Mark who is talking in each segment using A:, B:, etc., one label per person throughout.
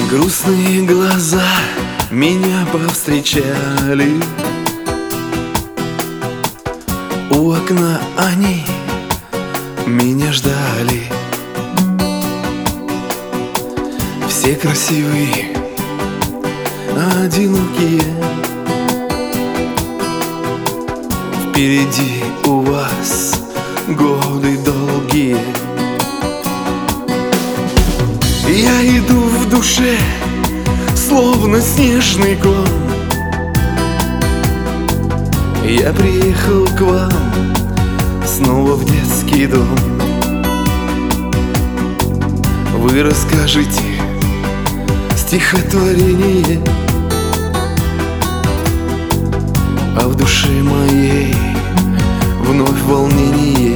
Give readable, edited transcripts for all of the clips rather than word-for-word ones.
A: Грустные глаза меня повстречали. У окна они меня ждали. Все красивые, одинокие. Впереди у вас годы долгие. Я иду в душе, словно снежный ком. Я приехал к вам снова в детский дом. Вы расскажите стихотворение, а в душе моей вновь волнение.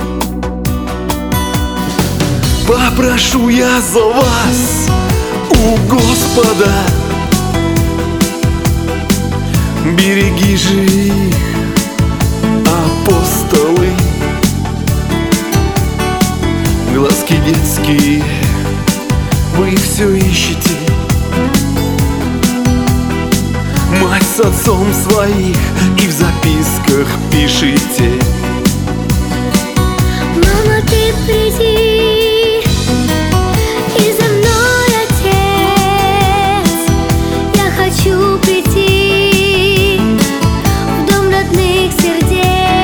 A: Попрошу я за вас у Господа, береги же их, апостолы. Глазки детские вы все ищете, мать с отцом своих и в записках пишите.
B: Мама, ты приди, и за мной, отец. Я хочу прийти в дом родных сердец.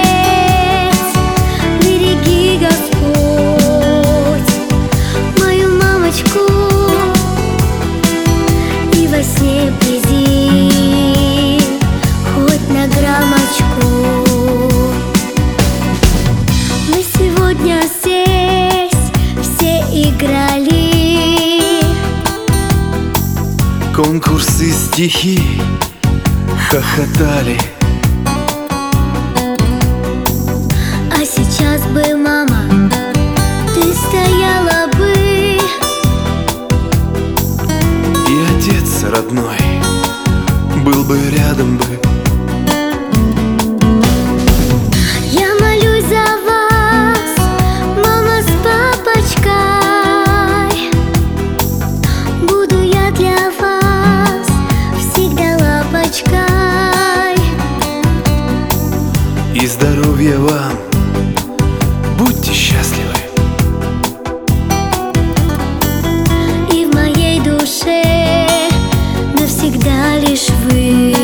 B: Береги, Господь, мою мамочку, и во сне приди хоть на граммочку. Мы сегодня здесь все играли,
A: Конкурсы, стихи, хохотали.
B: а сейчас бы, мама, ты стояла бы,
A: И отец родной был бы рядом бы.
B: я молюсь за вас, мама с папочкой. Буду я для вас всегда лапочкой.
A: И здоровья вам, будьте счастливы.
B: И в моей душе навсегда лишь вы.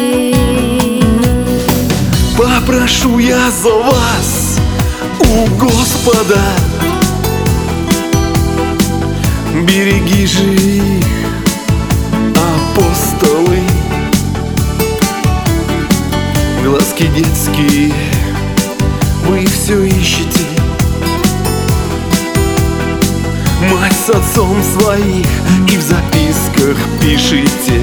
A: Попрошу я за вас у Господа, береги же их, апостолы. Глазки детские вы все ищете, мать с отцом своих и в записках пишите.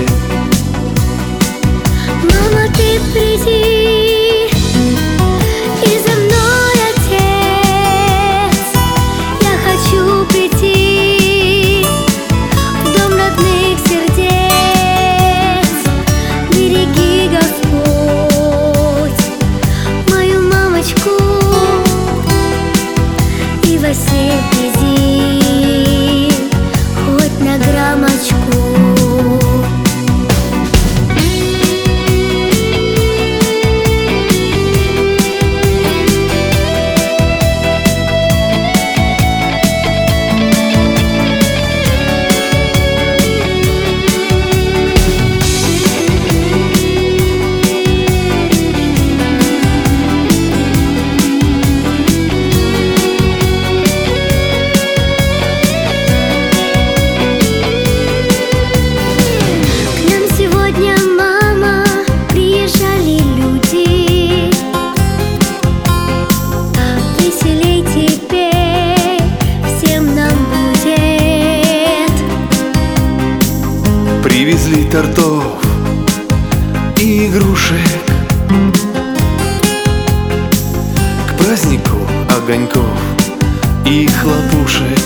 B: Мама, ты приди, и за мной, отец. Я хочу прийти в дом родных сердец. Береги, Господь, мою мамочку, и во сне приди хоть на граммочку.
A: Привезли тортов и игрушек, к празднику огоньков и хлопушек.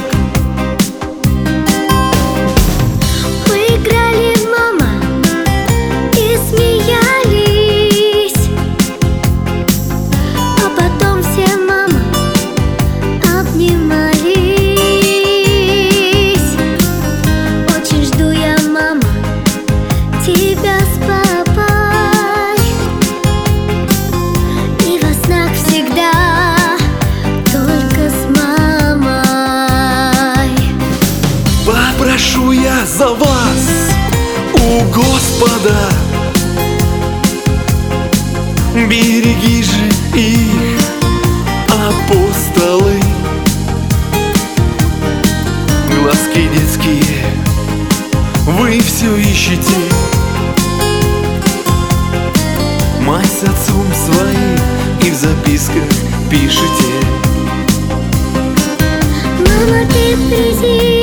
B: Мы играли, мама, и смеялись, а потом все, мама, обнимались. Очень жду я, мама,
A: Господа, береги же их, апостолы. Глазки детские вы все ищете, мать с отцом своим и в записках пишете.
B: Мама, ты приди.